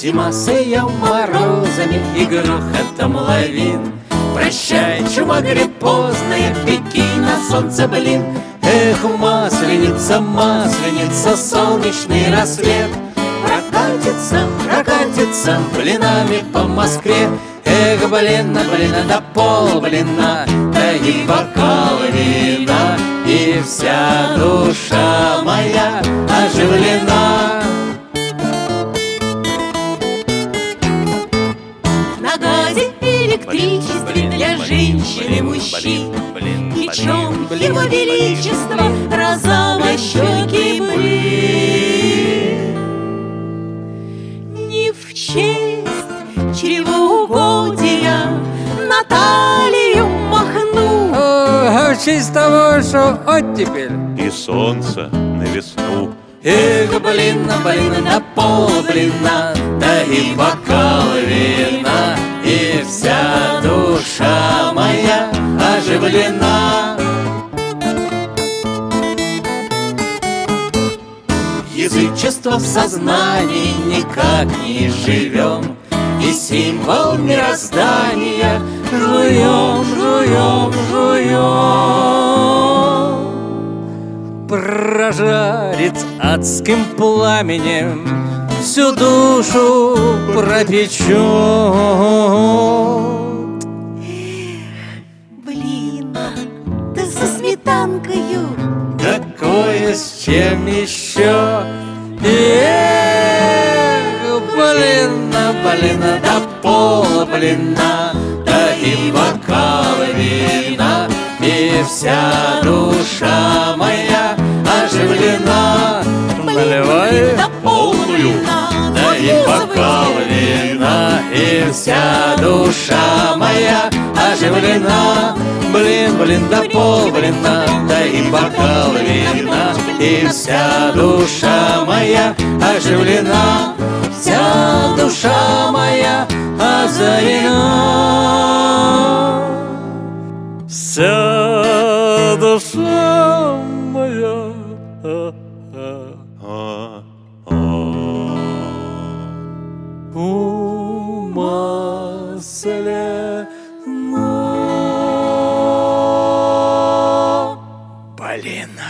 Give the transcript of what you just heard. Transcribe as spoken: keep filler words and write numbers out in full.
Зима с ее морозами и грохотом лавин. Прощай, чума гриппозная, беги на солнце, блин. Эх, масленица, масленица, солнечный рассвет прокатится, прокатится блинами по Москве. Эх, блина, блина, да пол блина, да и бокал вина, и вся душа моя оживлена. На газе электричестве для женщин и мужчин, Причем его величество розовощекий блин. Не в честь чревоугодия Наталью махну, А в честь того, что оттепель и солнце на весну. Эх, блина, блина, да пол блина, да и бокал вина, и вся душа моя оживлена. Язычество в сознании никак не живем, и символ мироздания жуем, жуем, жуем. прожарит адским пламенем, всю душу пропечет. блин, да со сметанкою. Какое с чем еще? Эх, блина, блина, да пол блина, да и бокал вина, и вся душа моя оживлена. Наливай да полную, да и бокал вина, и вся душа моя оживлена. Блин, блин, да пол блина, да и бокал вина, и вся душа моя оживлена. Вся душа моя озарена. Вся душа моя А, умаслена. Блин.